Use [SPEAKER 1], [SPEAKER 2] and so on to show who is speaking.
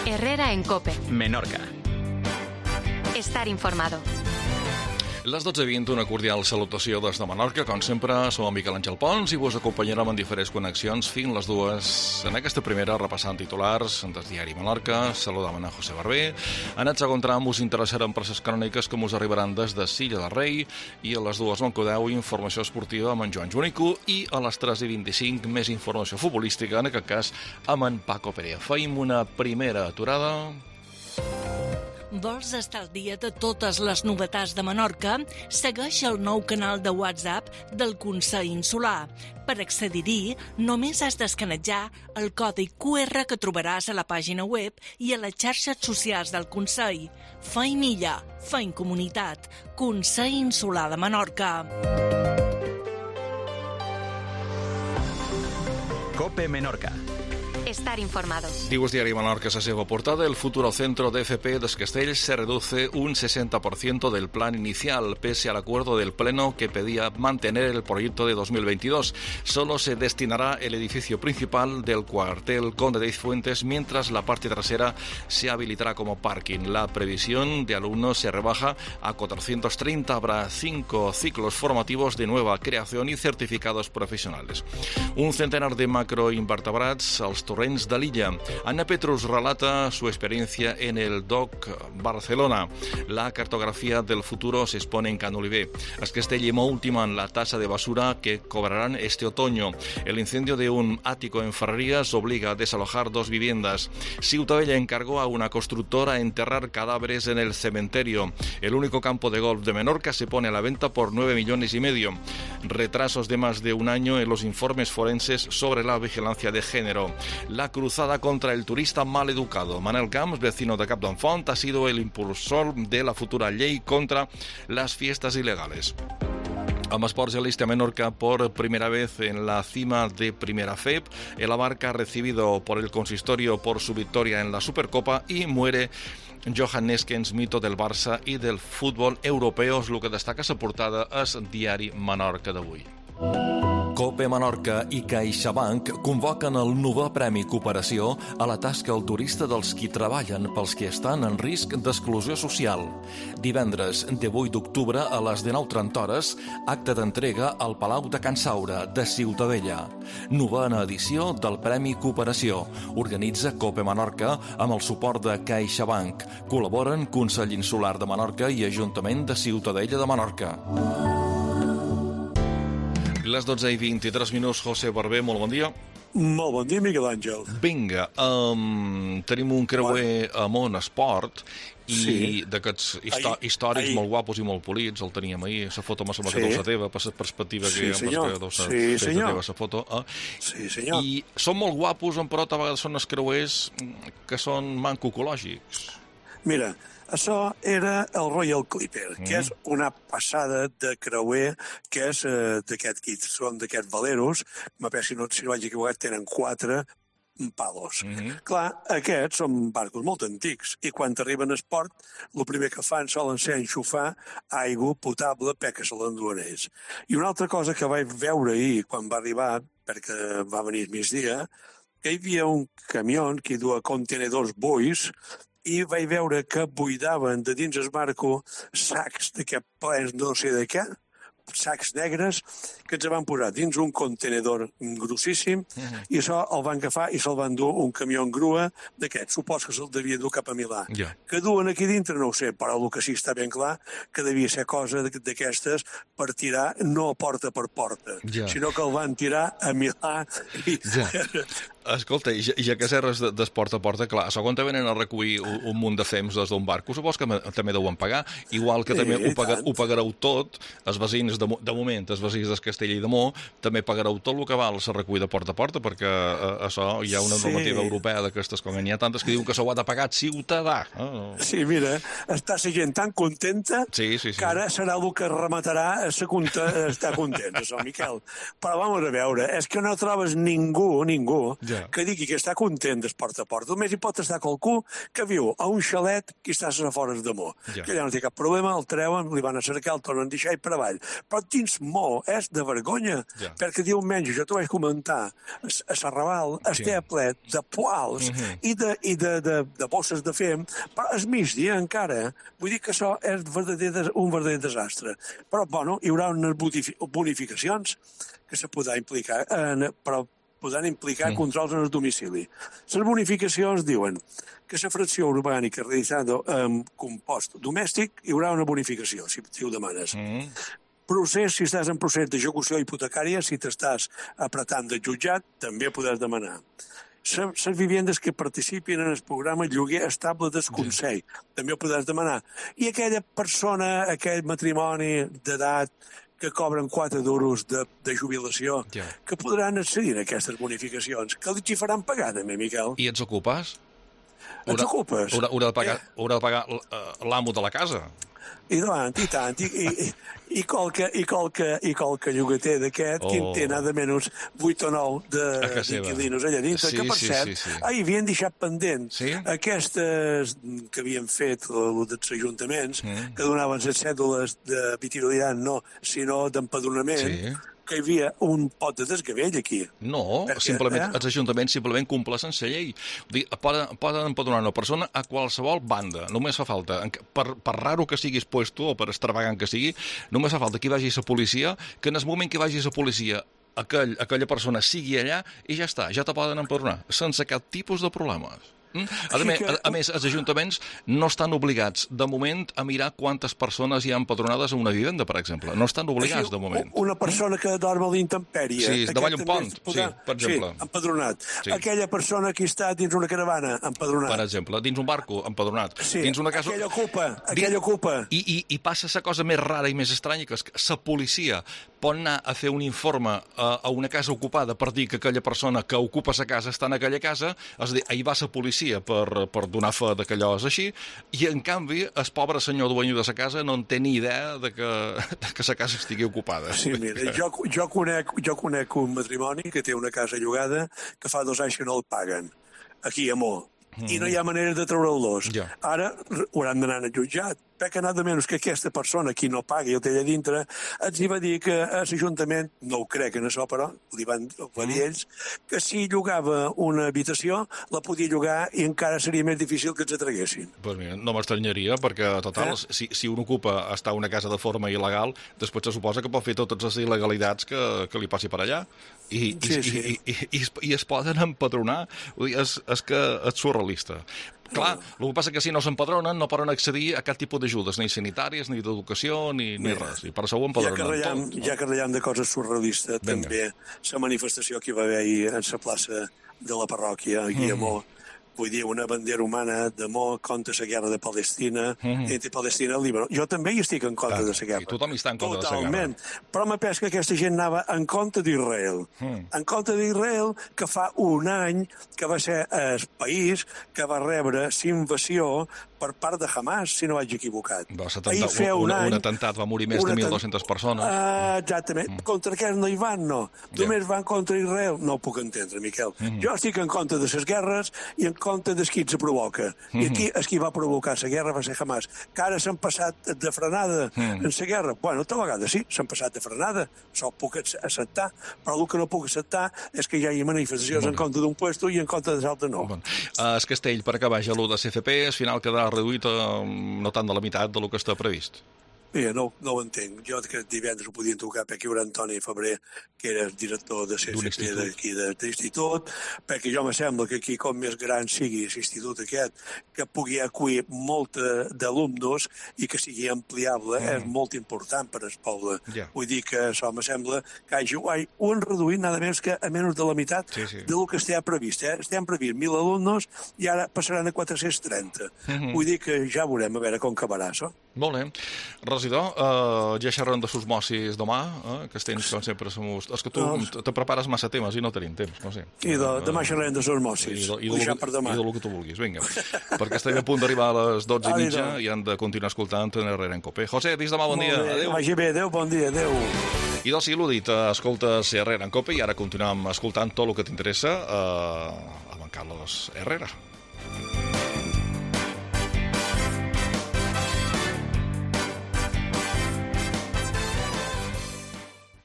[SPEAKER 1] Herrera en COPE.
[SPEAKER 2] Menorca.
[SPEAKER 1] Estar informado.
[SPEAKER 3] Les 12:20, una cordial salutació des de Menorca. Com sempre, som en Miquel Àngel Pons i vos acompanyarem en diferents connexions fins les dues. En aquesta primera, repassant titulars del diari Menorca, saludam a José Barber. En el segon tram us interessarem per les cròniques que us arribaran des de Silla de Rei, i a les dues m'encodeu informació esportiva amb en Joan Junico, i a les 3:25 més informació futbolística, en aquest cas amb en Paco Pérez. Feim una primera aturada.
[SPEAKER 4] Vols estar al dia de totes les novetats de Menorca? Segueix el nou canal de WhatsApp del Consell Insular. Per accedir-hi, només has d'escanejar el codi QR que trobaràs a la pàgina web i a les xarxes socials del Consell. Feim illa, feim comunitat. Consell Insular de Menorca.
[SPEAKER 2] COPE Menorca.
[SPEAKER 1] Estar informado.
[SPEAKER 3] Diu el diari Menorca a la seva portada: el futuro centro de FP de Castells se reduce un 60% del plan inicial, pese al acuerdo del Pleno que pedía mantener el proyecto de 2022. Solo se destinará el edificio principal del cuartel Conde de Fuentes, mientras la parte trasera se habilitará como parking. La previsión de alumnos se rebaja a 430. Habrá 5 ciclos formativos de nueva creación y certificados profesionales. Un centenar de macroinvertebrats als torrents de l'illa. Ana Petrus relata su experiencia en el DOC Barcelona. La cartografía del futuro se expone en Can Oliver. Es Castellemo ultiman la tasa de basura que cobrarán este otoño. El incendio de un ático en Ferrerías obliga a desalojar 2 viviendas. Ciutadella encargó a una constructora enterrar cadáveres en el cementerio. El único campo de golf de Menorca se pone a la venta por 9,5 millones. Retrasos de más de un año en los informes forenses sobre la vigilancia de género. La cruzada contra el turista mal educado. Manel Camps, vecino de Capdonfont, ha sido el impulsor de la futura ley contra las fiestas ilegales. Amb esports, el Liste Menorca por primera vez en la cima de Primera FEP. El Abarca recibido por el consistorio por su victoria en la Supercopa y muere Johan Neskens, mito del Barça i del futbol europeu. És el que destaca la portada al diari Menorca d'avui. COPE Menorca i CaixaBank convoquen el 9è Premi Cooperació a la tasca al turista dels qui treballen pels que estan en risc d'exclusió social. Divendres, 18 d'octubre, a les 19:30, acte d'entrega al Palau de Can Saura, de Ciutadella. 9a edició del Premi Cooperació. Organitza COPE Menorca amb el suport de CaixaBank. Col·laboren Consell Insular de Menorca i Ajuntament de Ciutadella de Menorca. Les 12:23, José Barber, molt bon dia.
[SPEAKER 5] Molt bon dia, Miquel Àngel.
[SPEAKER 3] Vinga, tenim un creuer a Món Esport i d'aquests històrics molt guapos i molt polits. El teníem ahir, la foto me sembla que deu ser teva, per la perspectiva que hi ha, que deu ser teva la foto.
[SPEAKER 5] Sí, senyor.
[SPEAKER 3] I són molt guapos, però a vegades són els creuers que són manco ecològics.
[SPEAKER 5] Mira, això era el Royal Clipper, que és una passada de creuer, que és d'aquest kit. Són d'aquests valeros, si no vaig equivocat, tenen 4 palos. Clar, aquests són barcos molt antics, i quan arriben a esport, el primer que fan solen ser enxufar aigua potable perquè se l'enduen ells. I una altra cosa que vaig veure ahir, quan va arribar, perquè va venir el migdia, que hi havia un camió que duia contenedors buits, i vaig veure que buidaven de dins el barco sacs d'aquest plens no sé de què, sacs negres, que ens van posar dins un contenedor grossíssim, i això el van agafar i se'l van dur un camió en grua d'aquest. Supos que se'l devia dur cap a Milà. Que duen aquí dintre no ho sé, però el que sí està ben clar que devia ser cosa d'aquestes per tirar no porta per porta, sinó que el van tirar a Milà.
[SPEAKER 3] Escolta, i ja que serres d'esport a porta, clar, a segon te venen a recollir un munt de fems des d'un barco, supos que també deuen pagar, igual que també ho pagareu tot, els veïns, de moment, els veïns del Castell i de Mó, també pagareu tot el que val la recull de porta a porta, perquè això hi ha una normativa europea d'aquestes, com n'hi ha tantes que diuen que s'ho ha de pagar ciutadà.
[SPEAKER 5] Sí, mira, està la gent tan contenta que ara serà el que rematarà estar content, això, Miquel. Però vamos a veure, és que no trobes ningú que digui que està content de porta a porta. Només hi pot estar qualcú que viu a un xalet que està a les afores de Mo. Que allà no té cap problema, el treuen, li van a cercar, el tornen a deixar i per avall. Però dins Mo és de vergonya, perquè diumenge, jo t'ho vaig comentar, a Sarraval està ple de poals i de bosses de fem, però al migdia encara. Vull dir que això és un verdader desastre. Però, bueno, hi haurà unes bonificacions que se podrà implicar, però podran implicar controls en el domicili. Les bonificacions diuen que la fracció orgànica realitzada amb compost domèstic hi haurà una bonificació, si ho demanes. Procés, si estàs en procés d'execució hipotecària, si t'estàs apretant de jutjat, també podràs demanar. Les vivendes que participin en el programa lloguer estable del Consell, també ho podràs demanar. I aquella persona, aquell matrimoni d'edat que cobren 4 duros de jubilació, que podran accedir a aquestes bonificacions, que els hi faran pagar, també, Miquel.
[SPEAKER 3] I ets ocupes?
[SPEAKER 5] Ets ocupes?
[SPEAKER 3] Haurà de pagar l'amo de la casa?
[SPEAKER 5] I tant, i qualque llogater d'aquest, que en té nada menys 8 o 9 d'inquilinos allà dintre, que per cert, havien deixat pendent aquestes que havien fet dels ajuntaments, que donaven les cèdules de vitalidad, no, sinó d'empadronament, que hi havia un pot de desgavell aquí.
[SPEAKER 3] No, simplement els ajuntaments simplement compleixen la llei. Poden empadronar una persona a qualsevol banda. Només fa falta, per raro que siguis puesto o per extravagant que sigui, només fa falta que hi vagi la policia, que en el moment que vagi la policia aquella persona sigui allà i ja està, ja te poden empadronar, sense cap tipus de problemes. A més, els ajuntaments no estan obligats, de moment, a mirar quantes persones hi ha empadronades a una vivenda, per exemple. No estan obligats, de moment.
[SPEAKER 5] Una persona que dorm a l'intempèrie.
[SPEAKER 3] Sí, davall un pont, per exemple.
[SPEAKER 5] Sí, empadronat. Aquella persona que està dins una caravana, empadronat.
[SPEAKER 3] Per exemple, dins un barco, empadronat.
[SPEAKER 5] Sí, aquella ocupa.
[SPEAKER 3] I passa la cosa més rara i més estranya, que és que la policia pot anar a fer un informe a una casa ocupada per dir que aquella persona que ocupa la casa està en aquella casa, és a dir, ahir va la policia per donar fe que allò és així, i en canvi el pobre senyor dueño de la casa no en té ni idea de que la casa estigui ocupada.
[SPEAKER 5] Sí, mira, jo conec un matrimoni que té una casa llogada que fa 2 anys que no el paguen, aquí a Mo, i no hi ha manera de treure'ls. Ara hauran d'anar al jutjat, perquè nada menys que aquesta persona, qui no paga i el té allà dintre, ens hi va dir que a l'Ajuntament, no ho crec en això, però li van dir ells, que si llogava una habitació, la podia llogar i encara seria més difícil que ens atraguessin.
[SPEAKER 3] Pues mira, no m'estranyaria, perquè, total, si un ocupa estar a una casa de forma il·legal, després se suposa que pot fer totes les il·legalitats que li passi per allà, i es poden empadronar. És que és surrealista. Clar, el que passa que si no s'empadronen no poden accedir a cap tipus d'ajudes, ni sanitàries, ni d'educació, ni res. I per això ho empadronen tot.
[SPEAKER 5] Ja que ratllem de coses surrealistes, també la manifestació que hi va haver ahir en la plaça de la parròquia, aquí a Mo, vull dir, una bandera humana de Mo contra la guerra de Palestina, entre Palestina i Líban. Jo també hi estic en contra de la guerra.
[SPEAKER 3] Tothom està en contra de la guerra.
[SPEAKER 5] Totalment. Però m'ha pes que aquesta gent anava en contra d'Israel. En contra d'Israel, que fa un any que va ser el país que va rebre l'invasió per part de Hamas, si no vaig equivocat.
[SPEAKER 3] Un atemptat, va morir més de 1.200 persones.
[SPEAKER 5] Exactament. Contra què no hi van, no. Només van contra Israel. No ho puc entendre, Miquel. Jo estic en contra de les guerres i en contra de qui se provoca. I aquí el qui va provocar la guerra va ser Hamas. Que ara s'han passat de frenada en la guerra. Bueno, tal vegada sí, s'han passat de frenada. Això ho puc acceptar. Però el que no puc acceptar és que hi hagi manifestacions en contra d'un puesto i en contra de l'altre no.
[SPEAKER 3] El Castell, per acabar ja l'1 de CFP, al final quedarà reduït no tant de la meitat del que està previst.
[SPEAKER 5] Mira, no ho entenc. Jo aquest divendres ho podien tocar perquè hi haurà Antoni Febrer, que era el director de CFP d'aquí de l'institut, perquè jo me sembla que aquí, com més gran sigui l'institut aquest, que pugui acollir molt d'alumnes i que sigui ampliable, és molt important per al poble. Vull dir que això me sembla que ho han reduït nada més que a menys de la meitat del que estava previst. Estem previst 1.000 alumnes i ara passaran a 430. Vull dir que ja veurem a veure com acabarà això.
[SPEAKER 3] Molt bé. Regidor, ja xerrem de sus mocis demà, que tens, com sempre, és que tu te prepares massa temes i no tenim temps, no sé.
[SPEAKER 5] I demà xerrem de sus mocis. I per demà.
[SPEAKER 3] I del que tu vulguis, vinga. Perquè estem a punt d'arribar a les 12:30 i han de continuar escoltant en Herrera en Cope. José, dis demà, bon dia. Adéu.
[SPEAKER 5] Vagi bé, adéu, bon dia, adéu.
[SPEAKER 3] I doncs, sí, l'ho dit, escoltes Herrera en Cope i ara continuem escoltant tot el que t'interessa amb en Carlos Herrera.